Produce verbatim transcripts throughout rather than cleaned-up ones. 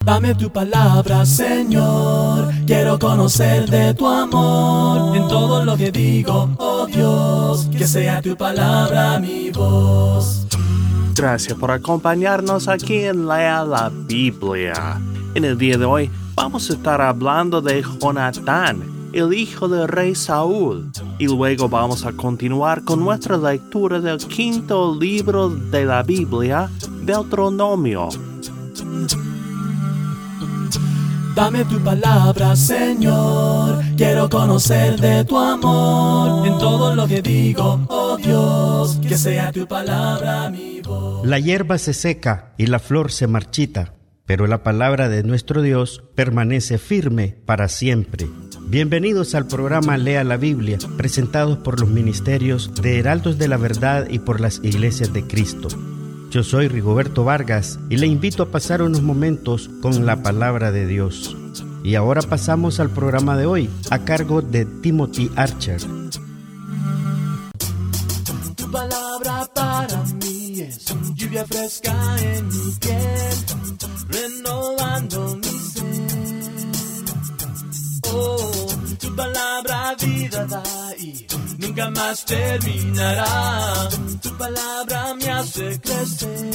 Dame tu palabra, Señor. Quiero conocer de tu amor en todo lo que digo, oh Dios. Que sea tu palabra mi voz. Gracias por acompañarnos aquí en Lea la Biblia. En el día de hoy vamos a estar hablando de Jonatán, el hijo del rey Saúl, y luego vamos a continuar con nuestra lectura del quinto libro de la Biblia, Deuteronomio. Dame tu palabra, Señor. Quiero conocer de tu amor en todo lo que digo, oh Dios. Que sea tu palabra mi voz. La hierba se seca y la flor se marchita, pero la palabra de nuestro Dios permanece firme para siempre. Bienvenidos al programa Lea la Biblia, presentados por los ministerios de Heraldos de la Verdad y por las Iglesias de Cristo. Yo soy Rigoberto Vargas y le invito a pasar unos momentos con la palabra de Dios. Y ahora pasamos al programa de hoy, a cargo de Timothy Archer. Tu palabra para mí es lluvia fresca en mi piel, renovando mi ser. Oh, tu palabra vida da y nunca más terminará. Tu palabra me hace crecer.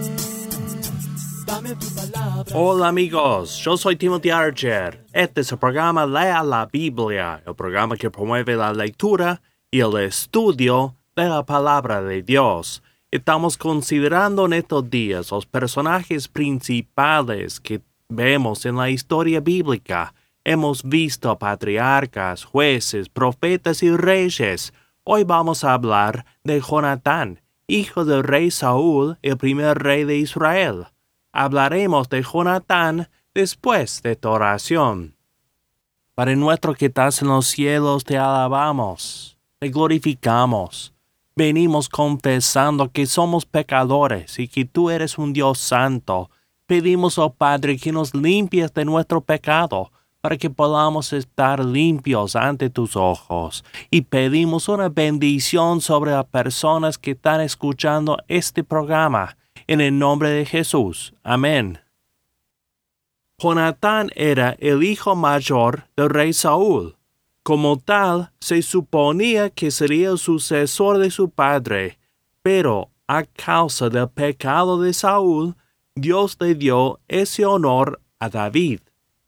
Dame tu palabra. Hola amigos, yo soy Timothy Archer. Este es el programa Lea la Biblia, el programa que promueve la lectura y el estudio de la palabra de Dios. Estamos considerando en estos días los personajes principales que vemos en la historia bíblica. Hemos visto patriarcas, jueces, profetas y reyes. Hoy vamos a hablar de Jonatán, hijo del rey Saúl, el primer rey de Israel. Hablaremos de Jonatán después de tu oración. Padre nuestro que estás en los cielos, te alabamos, te glorificamos. Venimos confesando que somos pecadores y que tú eres un Dios santo. Pedimos, oh Padre, que nos limpies de nuestro pecado, para que podamos estar limpios ante tus ojos. Y pedimos una bendición sobre las personas que están escuchando este programa. En el nombre de Jesús. Amén. Jonatán era el hijo mayor del rey Saúl. Como tal, se suponía que sería el sucesor de su padre, pero a causa del pecado de Saúl, Dios le dio ese honor a David.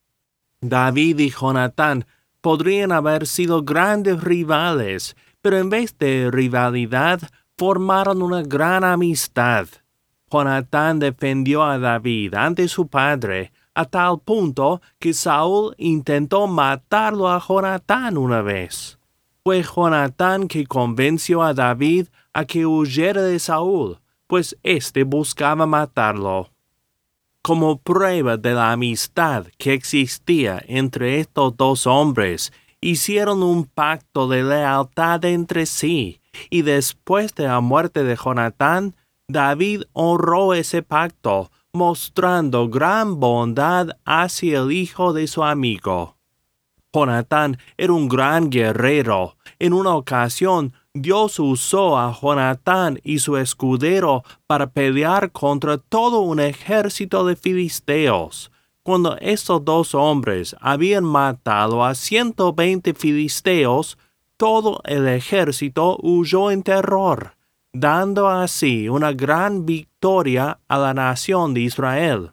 David y Jonatán podrían haber sido grandes rivales, pero en vez de rivalidad, formaron una gran amistad. Jonatán defendió a David ante su padre, a tal punto que Saúl intentó matarlo a Jonatán una vez. Fue Jonatán que convenció a David a que huyera de Saúl, pues éste buscaba matarlo. Como prueba de la amistad que existía entre estos dos hombres, hicieron un pacto de lealtad entre sí, y después de la muerte de Jonatán, David honró ese pacto, mostrando gran bondad hacia el hijo de su amigo. Jonatán era un gran guerrero. En una ocasión, Dios usó a Jonatán y su escudero para pelear contra todo un ejército de filisteos. Cuando estos dos hombres habían matado a ciento veinte filisteos, todo el ejército huyó en terror, dando así una gran victoria a la nación de Israel.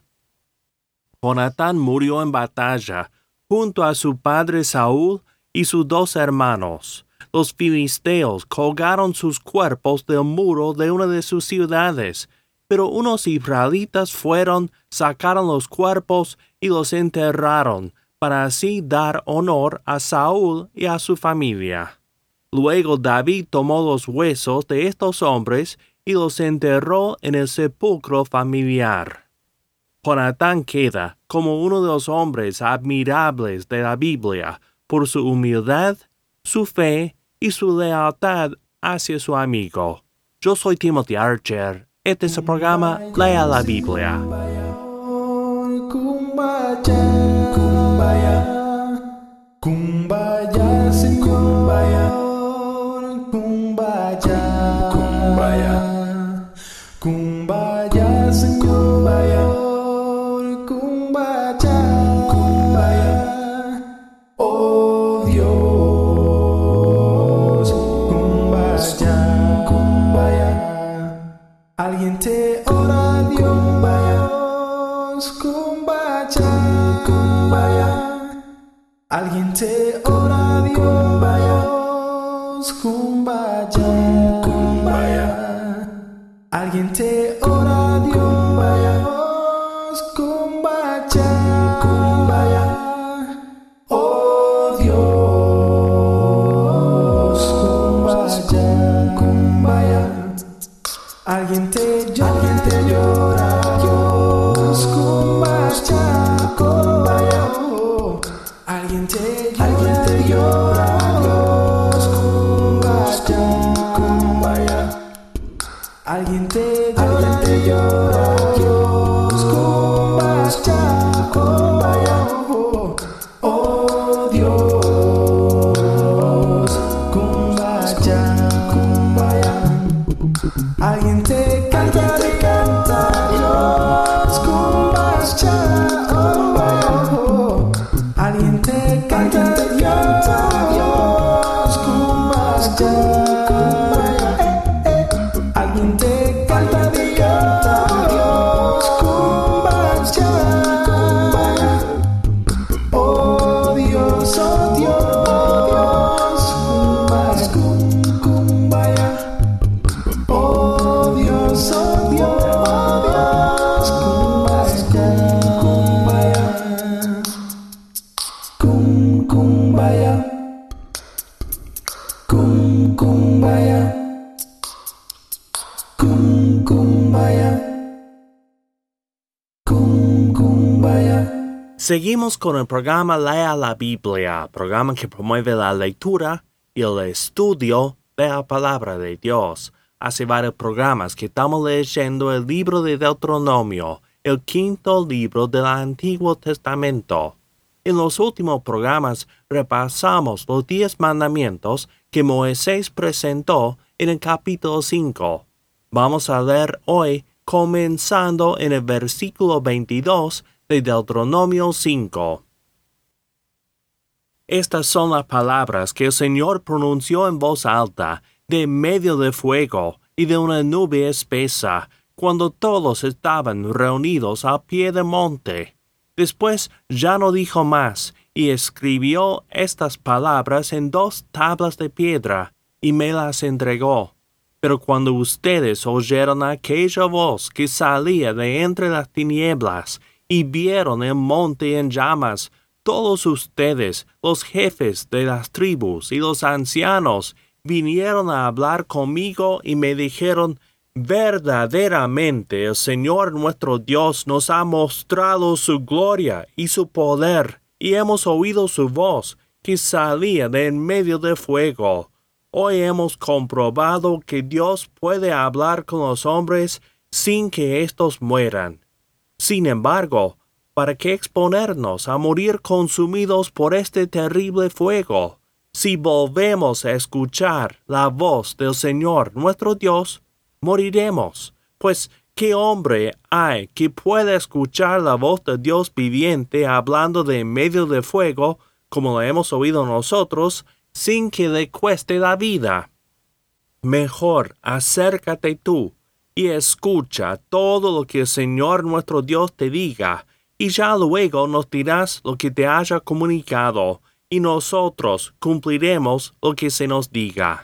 Jonatán murió en batalla junto a su padre Saúl y sus dos hermanos. Los filisteos colgaron sus cuerpos del muro de una de sus ciudades, pero unos israelitas fueron, sacaron los cuerpos y los enterraron, para así dar honor a Saúl y a su familia. Luego David tomó los huesos de estos hombres y los enterró en el sepulcro familiar. Jonatán queda como uno de los hombres admirables de la Biblia por su humildad, su fe y su lealtad hacia su amigo. Yo soy Timothy Archer. Este es el programa Lea la Biblia. Kumbaya, Señor. Kumbaya, Kumbaya, Kumbaya, Señor. Kumbaya, Kumbaya. kumbaya, kumbaya. Alguien te ora, Dios, kumbaya, kumbaya. Alguien te ora, Dios, kumbaya, kumbaya. Oh Dios, kumbaya, kumbaya. Alguien te llora, alguien te llora, Dios, kumbaya, kumbaya. Oh, alguien te llora, alguien te llora, Dios, kumbaya, kumbaya. Alguien te llora, alguien te llora, Dios, kumbaya, kumbaya. Oh, oh Dios, kumbaya, kumbaya. Alguien te canta, te canta, Dios, kumbaya, kumbaya. Oh, alguien te canta, te canta, Dios, kumbaya, kumbaya. Eh, eh. Alguien te canta, te canta, Dios, kumbaya, kumbaya. Oh Dios, oh Dios, kumbaya, kum, kumbaya. Oh Dios, oh Dios, kumbaya, kumbaya. Kum, kumbaya. Kum, kumbaya. Kum, kumbaya. Kum, kumbaya. Seguimos con el programa Lea la Biblia, programa que promueve la lectura y el estudio de la palabra de Dios. Hace varios programas que estamos leyendo el libro de Deuteronomio, el quinto libro del Antiguo Testamento. En los últimos programas repasamos los diez mandamientos que Moisés presentó en el capítulo cinco. Vamos a leer hoy comenzando en el versículo veintidós de Deuteronomio cinco. Estas son las palabras que el Señor pronunció en voz alta, de medio de fuego y de una nube espesa, cuando todos estaban reunidos al pie del monte. Después ya no dijo más, y escribió estas palabras en dos tablas de piedra, y me las entregó. Pero cuando ustedes oyeron aquella voz que salía de entre las tinieblas, y vieron el monte en llamas, todos ustedes, los jefes de las tribus y los ancianos, vinieron a hablar conmigo y me dijeron: verdaderamente el Señor nuestro Dios nos ha mostrado su gloria y su poder, y hemos oído su voz que salía de en medio del fuego. Hoy hemos comprobado que Dios puede hablar con los hombres sin que éstos mueran. Sin embargo, ¿para qué exponernos a morir consumidos por este terrible fuego? Si volvemos a escuchar la voz del Señor nuestro Dios, moriremos. Pues, ¿qué hombre hay que pueda escuchar la voz de Dios viviente hablando de en medio del fuego, como lo hemos oído nosotros, sin que le cueste la vida? Mejor acércate tú y escucha todo lo que el Señor nuestro Dios te diga, y ya luego nos dirás lo que te haya comunicado, y nosotros cumpliremos lo que se nos diga.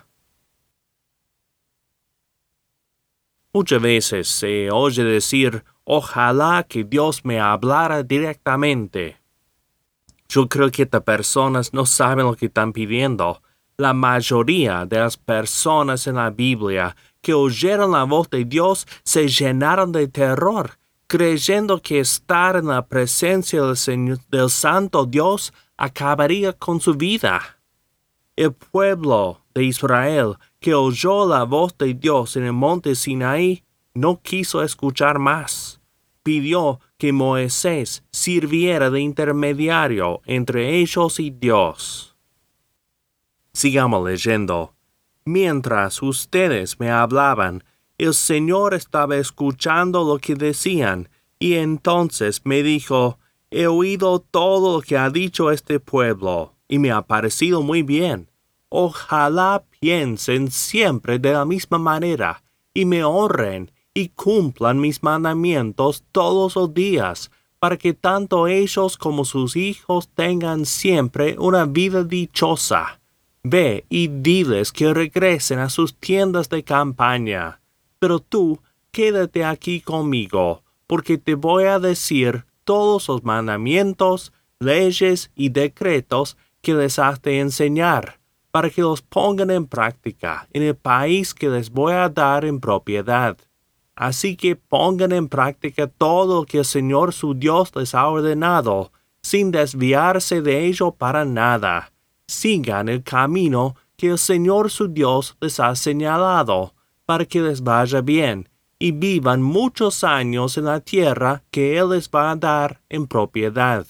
Muchas veces se oye decir: ojalá que Dios me hablara directamente. Yo creo que estas personas no saben lo que están pidiendo. La mayoría de las personas en la Biblia que oyeron la voz de Dios se llenaron de terror, creyendo que estar en la presencia del, Señor, del Santo Dios acabaría con su vida. El pueblo de Israel que oyó la voz de Dios en el monte Sinaí no quiso escuchar más. Pidió que Moisés sirviera de intermediario entre ellos y Dios. Sigamos leyendo. Mientras ustedes me hablaban, el Señor estaba escuchando lo que decían, y entonces me dijo: he oído todo lo que ha dicho este pueblo, y me ha parecido muy bien. Ojalá piensen siempre de la misma manera, y me honren, y cumplan mis mandamientos todos los días, para que tanto ellos como sus hijos tengan siempre una vida dichosa. Ve y diles que regresen a sus tiendas de campaña. Pero tú, quédate aquí conmigo, porque te voy a decir todos los mandamientos, leyes y decretos que les has de enseñar, para que los pongan en práctica en el país que les voy a dar en propiedad. Así que pongan en práctica todo lo que el Señor su Dios les ha ordenado, sin desviarse de ello para nada. Sigan el camino que el Señor su Dios les ha señalado, para que les vaya bien, y vivan muchos años en la tierra que Él les va a dar en propiedad.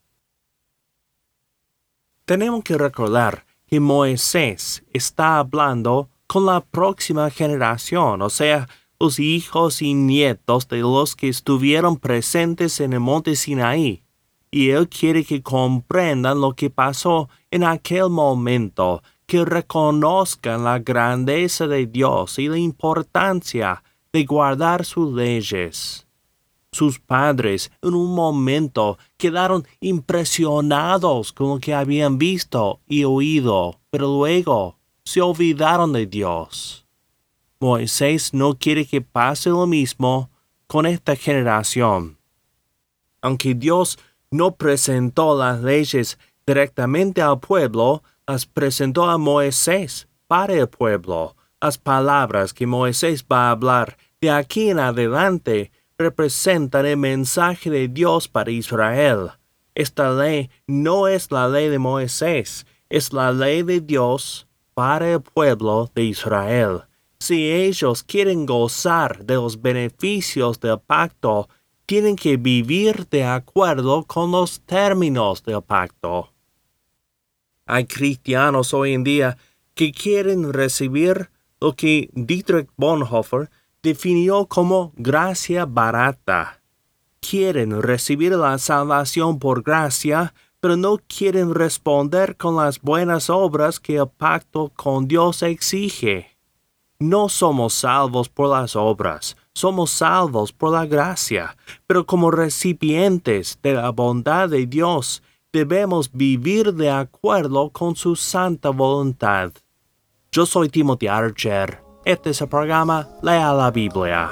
Tenemos que recordar que Moisés está hablando con la próxima generación, o sea, los hijos y nietos de los que estuvieron presentes en el monte Sinaí, y Él quiere que comprendan lo que pasó en aquel momento, que reconozcan la grandeza de Dios y la importancia de guardar sus leyes. Sus padres en un momento quedaron impresionados con lo que habían visto y oído, pero luego se olvidaron de Dios. Moisés no quiere que pase lo mismo con esta generación. Aunque Dios no presentó las leyes directamente al pueblo, las presentó a Moisés para el pueblo. Las palabras que Moisés va a hablar de aquí en adelante representan el mensaje de Dios para Israel. Esta ley no es la ley de Moisés, es la ley de Dios para el pueblo de Israel. Si ellos quieren gozar de los beneficios del pacto, tienen que vivir de acuerdo con los términos del pacto. Hay cristianos hoy en día que quieren recibir lo que Dietrich Bonhoeffer definió como gracia barata. Quieren recibir la salvación por gracia, pero no quieren responder con las buenas obras que el pacto con Dios exige. No somos salvos por las obras, somos salvos por la gracia, pero como recipientes de la bondad de Dios, debemos vivir de acuerdo con su santa voluntad. Yo soy Timothy Archer. Este es el programa Lea la Biblia.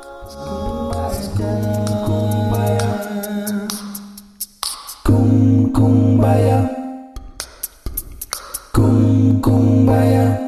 Kum kumbaya, kum kumbaya,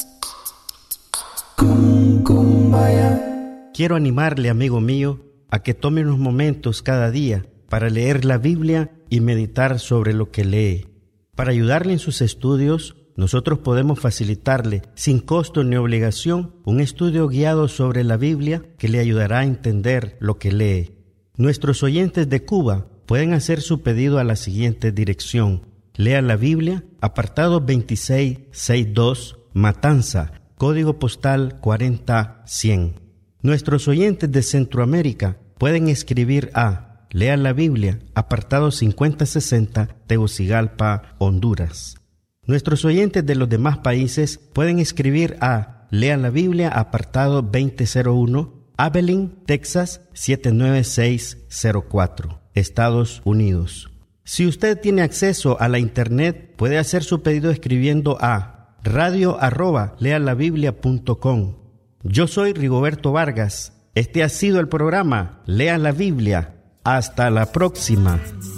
kum kumbaya. Quiero animarle, amigo mío, a que tome unos momentos cada día para leer la Biblia y meditar sobre lo que lee. Para ayudarle en sus estudios, nosotros podemos facilitarle, sin costo ni obligación, un estudio guiado sobre la Biblia que le ayudará a entender lo que lee. Nuestros oyentes de Cuba pueden hacer su pedido a la siguiente dirección: Lea la Biblia, apartado veintiséis sesenta y dos, Matanza, código postal cuarenta cien. Nuestros oyentes de Centroamérica pueden escribir a Lea la Biblia, apartado cincuenta sesenta, Tegucigalpa, Honduras. Nuestros oyentes de los demás países pueden escribir a Lea la Biblia, apartado veinte cero uno, Abilene, Texas siete nueve seis cero cuatro, Estados Unidos. Si usted tiene acceso a la internet, puede hacer su pedido escribiendo a radio arroba lealabiblia punto com. Yo soy Rigoberto Vargas. Este ha sido el programa Lea la Biblia. Hasta la próxima.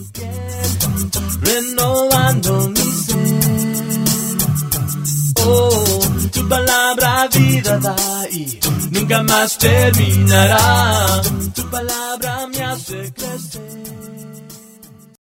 Renovando mi ser. Oh, tu palabra vida da y nunca más terminará. Tu palabra me hace crecer.